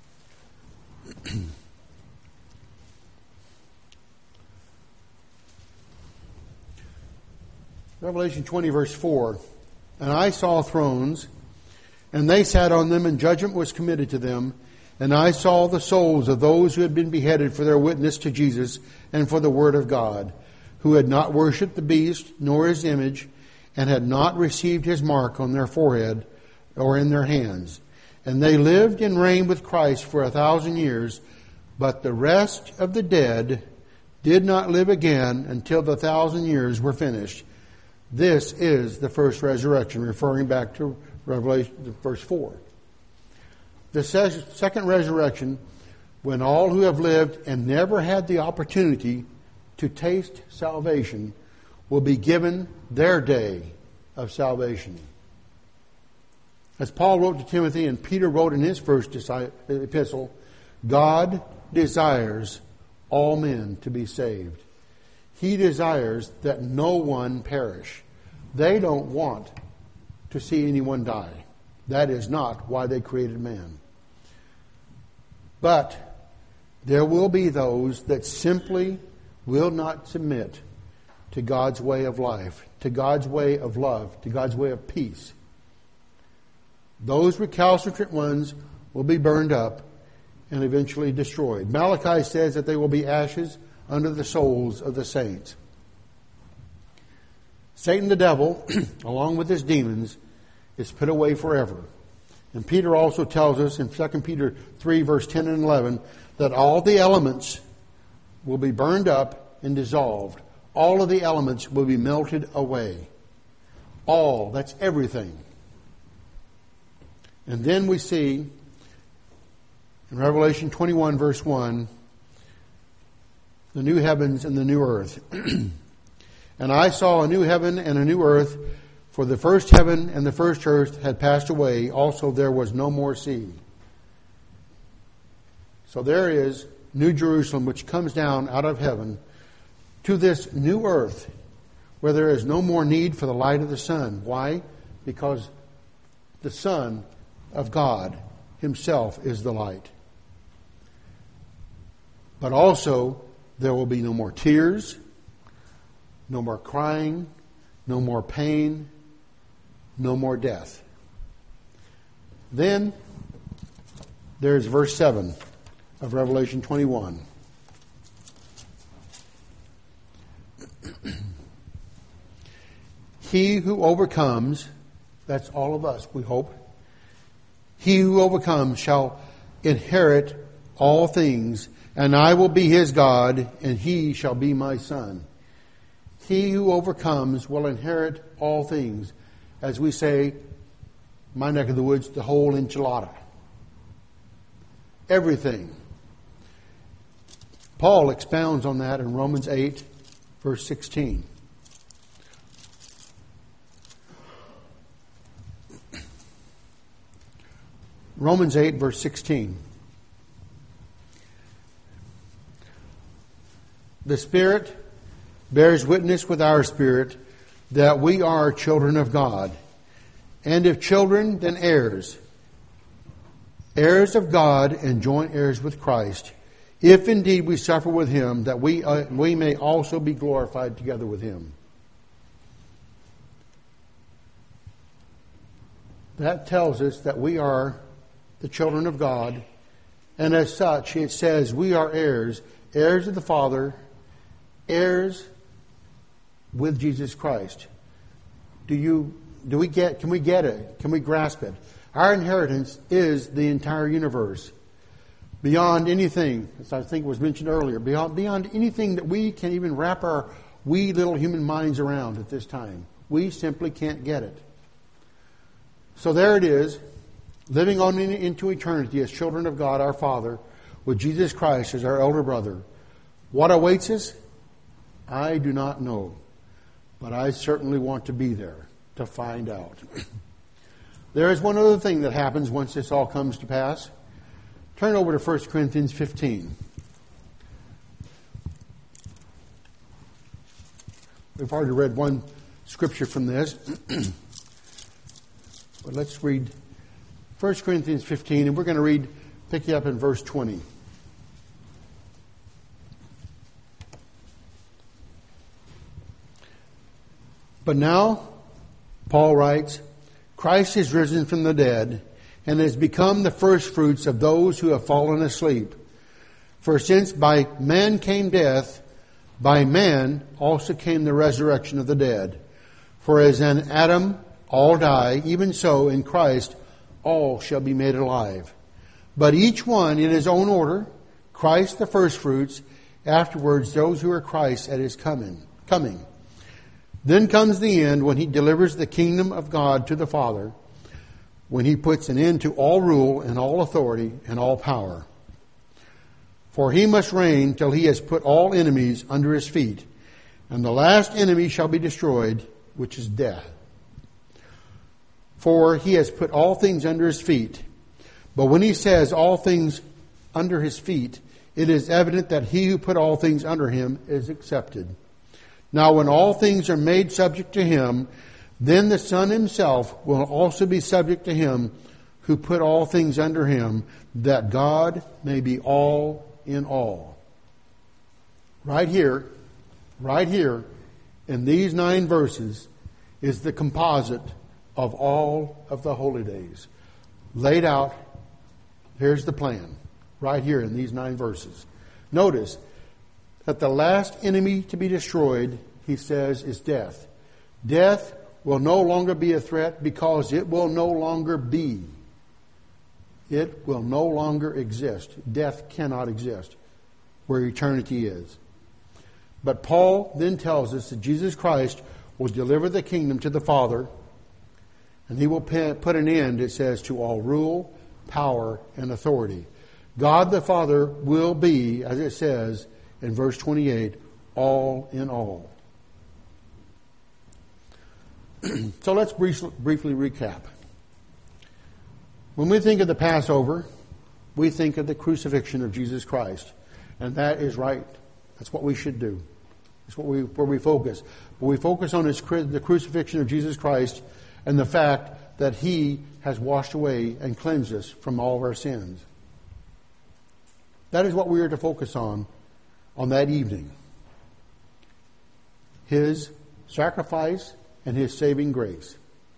A: Revelation 20, verse 4. And I saw thrones, and they sat on them, and judgment was committed to them. And I saw the souls of those who had been beheaded for their witness to Jesus and for the word of God, who had not worshipped the beast nor his image, and had not received his mark on their forehead or in their hands. And they lived and reigned with Christ for 1,000 years, but the rest of the dead did not live again until the 1,000 years were finished. This is the first resurrection, referring back to Revelation verse 4. The second resurrection, when all who have lived and never had the opportunity to taste salvation will be given their day of salvation. As Paul wrote to Timothy and Peter wrote in his first epistle, God desires all men to be saved. He desires that no one perish. They don't want to see anyone die. That is not why they created man. But there will be those that simply will not submit to God's way of life, to God's way of love, to God's way of peace. Those recalcitrant ones will be burned up and eventually destroyed. Malachi says that they will be ashes under the soles of the saints. Satan the devil, along with his demons, is put away forever. And Peter also tells us in 2 Peter 3, verse 10 and 11, that all the elements will be burned up and dissolved. All of the elements will be melted away. All, that's everything. And then we see in Revelation 21, verse 1, the new heavens and the new earth. And I saw a new heaven and a new earth, for the first heaven and the first earth had passed away. Also there was no more sea. So there is New Jerusalem, which comes down out of heaven to this new earth, where there is no more need for the light of the sun. Why? Because the Son of God Himself is the light. But also, there will be no more tears, no more crying, no more pain, no more death. Then there's verse 7 of Revelation 21. He who overcomes, that's all of us, we hope. He who overcomes shall inherit all things, and I will be his God, and he shall be my son. He who overcomes will inherit all things. As we say, my neck of the woods, the whole enchilada. Everything. Paul expounds on that in Romans 8, verse 16. Romans 8, verse 16. The Spirit bears witness with our spirit that we are children of God. And if children, then heirs. Heirs of God and joint heirs with Christ. If indeed we suffer with Him, that we may also be glorified together with Him. That tells us that we are the children of God. And as such, it says we are heirs. Heirs of the Father. Heirs with Jesus Christ. Can we get it? Can we grasp it? Our inheritance is the entire universe. Beyond anything, as I think was mentioned earlier, beyond anything that we can even wrap our wee little human minds around at this time. We simply can't get it. So there it is, living on into eternity as children of God, our Father, with Jesus Christ as our elder brother. What awaits us? I do not know. But I certainly want to be there to find out. There is one other thing that happens once this all comes to pass. Turn over to 1 Corinthians 15. We've already read one scripture from this. But let's read 1 Corinthians 15, and we're going to pick you up in verse 20. But now, Paul writes, Christ is risen from the dead and has become the firstfruits of those who have fallen asleep. For since by man came death, by man also came the resurrection of the dead. For as in Adam all die, even so in Christ all shall be made alive. But each one in his own order, Christ the firstfruits, afterwards those who are Christ at his coming. Then comes the end when He delivers the kingdom of God to the Father, when He puts an end to all rule and all authority and all power. For He must reign till He has put all enemies under His feet, and the last enemy shall be destroyed, which is death. For He has put all things under His feet. But when He says all things under His feet, it is evident that He who put all things under Him is accepted. Now when all things are made subject to Him, then the Son Himself will also be subject to Him who put all things under Him, that God may be all in all. Right here, in these 9 verses, is the composite of all of the holy days. Laid out, here's the plan. Right here in these 9 verses. Notice that the last enemy to be destroyed, he says, is death. Death will no longer be a threat because it will no longer be. It will no longer exist. Death cannot exist where eternity is. But Paul then tells us that Jesus Christ will deliver the kingdom to the Father, and He will put an end, it says, to all rule, power, and authority. God the Father will be, as it says in verse 28, all in all. So let's briefly recap. When we think of the Passover, we think of the crucifixion of Jesus Christ. And that is right. That's what we should do. That's where we focus. But we focus on the crucifixion of Jesus Christ and the fact that He has washed away and cleansed us from all of our sins. That is what we are to focus on that evening. His sacrifice and His saving grace.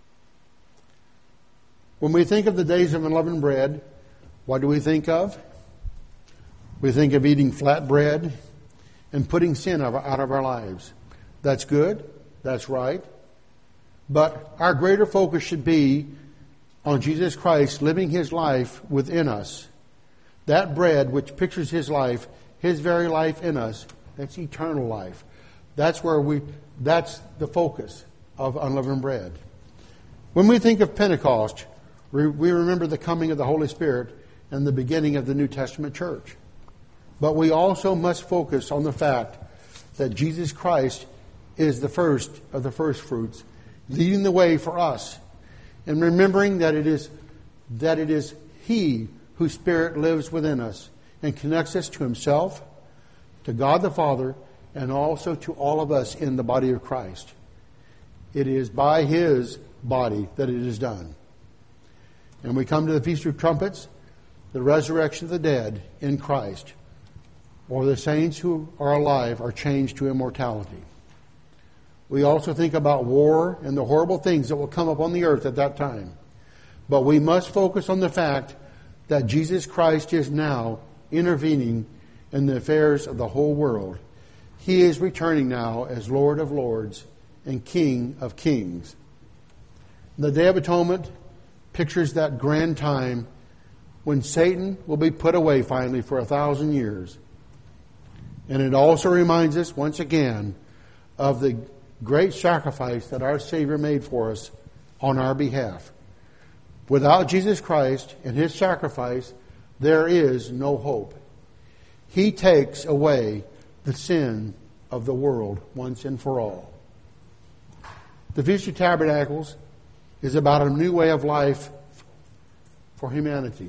A: When we think of the days of unleavened bread, what do we think of? We think of eating flat bread and putting sin out of our lives. That's good. That's right. But our greater focus should be on Jesus Christ living His life within us. That bread which pictures His life, His very life in us, that's eternal life. That's the focus of unleavened bread. When we think of Pentecost, we remember the coming of the Holy Spirit and the beginning of the New Testament church. But we also must focus on the fact that Jesus Christ is the first of the first fruits, leading the way for us, and remembering that it is He whose Spirit lives within us and connects us to Himself, to God the Father, and also to all of us in the body of Christ. It is by His body that it is done. And we come to the Feast of Trumpets, the resurrection of the dead in Christ, or the saints who are alive are changed to immortality. We also think about war and the horrible things that will come upon the earth at that time. But we must focus on the fact that Jesus Christ is now intervening in the affairs of the whole world. He is returning now as Lord of Lords and King of Kings. The Day of Atonement pictures that grand time when Satan will be put away finally for 1,000 years. And it also reminds us once again of the great sacrifice that our Savior made for us on our behalf. Without Jesus Christ and His sacrifice, there is no hope. He takes away the sin of the world once and for all. The Feast of Tabernacles is about a new way of life for humanity.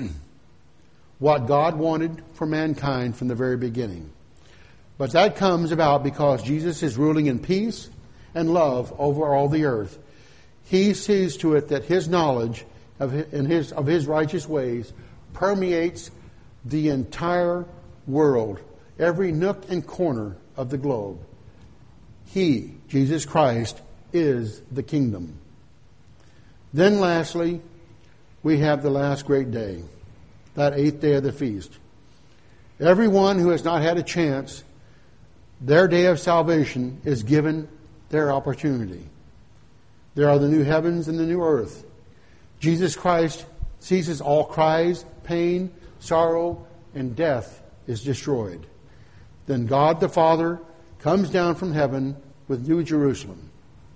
A: What God wanted for mankind from the very beginning. But that comes about because Jesus is ruling in peace and love over all the earth. He sees to it that His knowledge of His righteous ways permeates the entire world, every nook and corner of the globe. He, Jesus Christ, is the kingdom. Then lastly, we have the last great day, that 8th day of the feast. Everyone who has not had a chance, their day of salvation is given their opportunity. There are the new heavens and the new earth. Jesus Christ ceases all cries, pain, sorrow, and death is destroyed. Then God the Father comes down from heaven with New Jerusalem.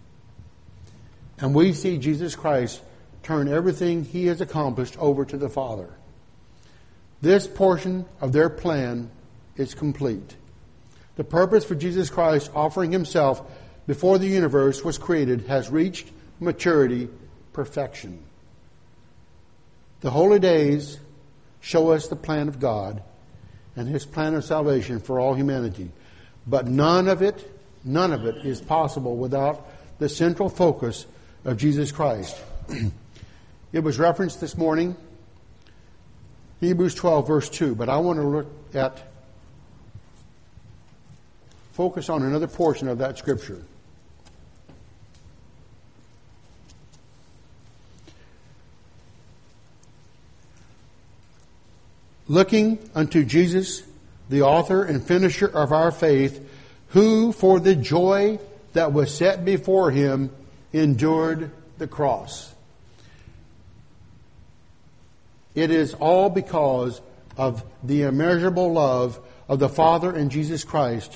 A: And we see Jesus Christ turn everything He has accomplished over to the Father. This portion of their plan is complete. The purpose for Jesus Christ offering Himself before the universe was created has reached maturity, perfection. The holy days show us the plan of God and His plan of salvation for all humanity. But none of it is possible without the central focus of Jesus Christ. It was referenced this morning, Hebrews 12, verse 2. But I want to focus on another portion of that scripture. Looking unto Jesus, the author and finisher of our faith, who for the joy that was set before Him endured the cross. It is all because of the immeasurable love of the Father and Jesus Christ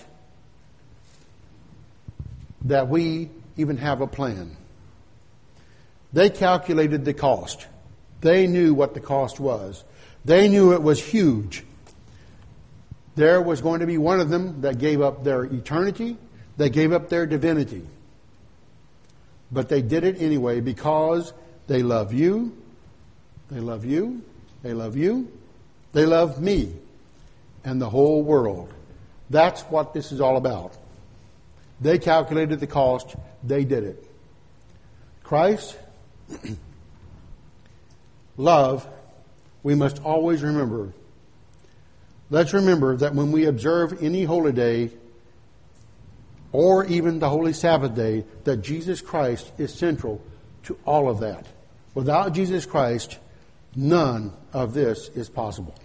A: that we even have a plan. They calculated the cost. They knew what the cost was. They knew it was huge. There was going to be one of them that gave up their eternity. They gave up their divinity. But they did it anyway because they love you. They love you. They love you. They love me and the whole world. That's what this is all about. They calculated the cost. They did it. Christ, love, we must always remember. Let's remember that when we observe any holy day or even the holy Sabbath day, that Jesus Christ is central to all of that. Without Jesus Christ, none of this is possible.